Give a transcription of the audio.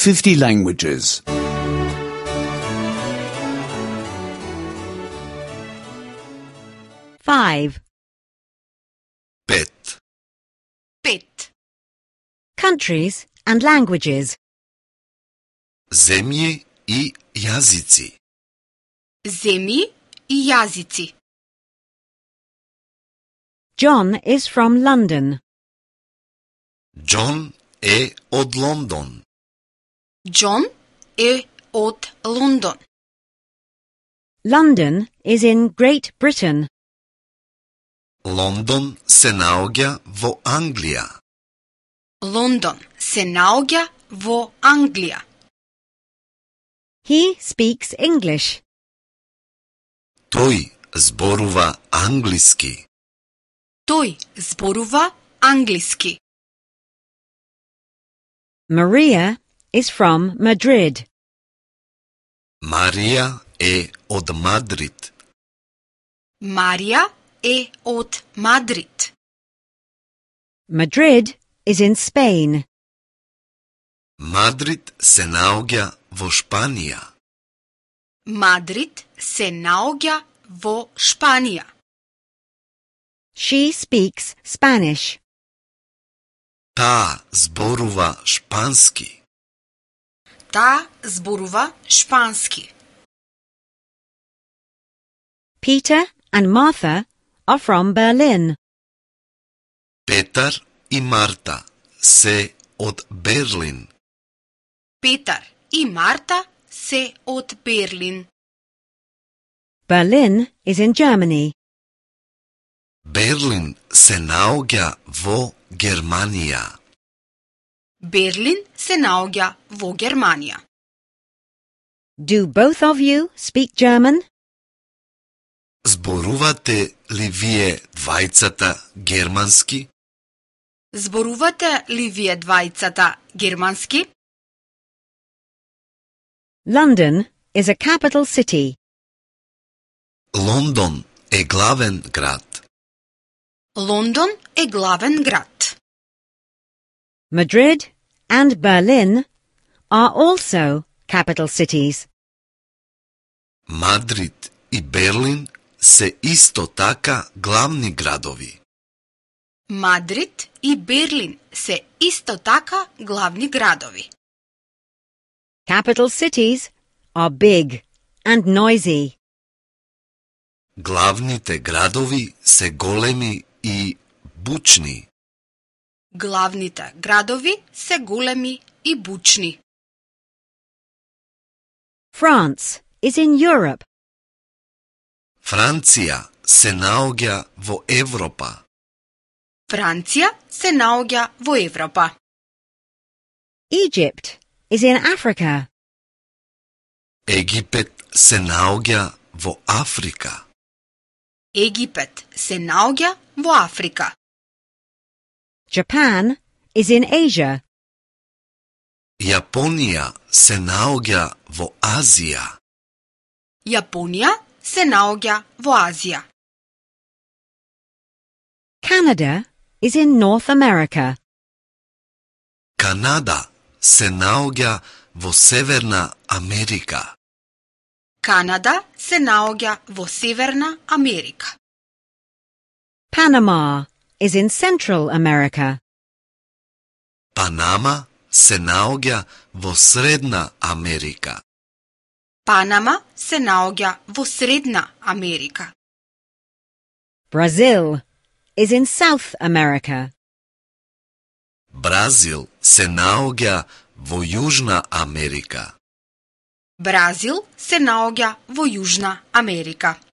50 languages. 5. Pet. Pet. Countries and languages. Zemlje i jazici. Zemlji i jazici. John is from London. John je od London. John je od London. London is in Great Britain. London se naoѓa во Англија. London se naoѓa во Англија. He speaks English. Тој зборува англиски. Тој зборува англиски. Maria is from Madrid. Марија е од Мадрид. Марија е од Мадрид. Madrid is in Spain. Мадрид се наоѓа во Шпанија. Мадрид се наоѓа во Шпанија. She speaks Spanish. Таа зборува шпански. Таа зборува шпански. Peter and Martha are from Berlin. Петар и Марта се од Берлин. Петар и Марта се од Берлин. Berlin is in Germany. Берлин се наоѓа во Германија. Берлин се наоѓа во Германија. Do both of you speak German? Зборувате ли вие двајцата германски? Зборувате ли вие двајцата германски? London is a capital city. Лондон е главен град. Лондон е главен град. Madrid and Berlin are also capital cities. Мадрид и Берлин се исто така главни градови. Мадрид и Берлин се исто така главни градови. Capital cities are big and noisy. Главните градови се големи и бучни. Главните градови се големи и бучни. France is in Europe. Франција се наоѓа во Европа. Франција се наоѓа во Европа. Egypt is in Africa. Египет се наоѓа во Африка. Египет се наоѓа во Африка. Japan is in Asia. Јапонија се наоѓа во Азија. Јапонија се наоѓа во Азија. Canada is in North America. Канада се наоѓа во Северна Америка. Канада се наоѓа во Северна Америка. Panama is in Central America. Панама се наоѓа во Средна Америка. Панама се наоѓа во Средна Америка. Brazil is in South America. Бразил се наоѓа во Јужна Америка. Бразил се наоѓа во Јужна Америка.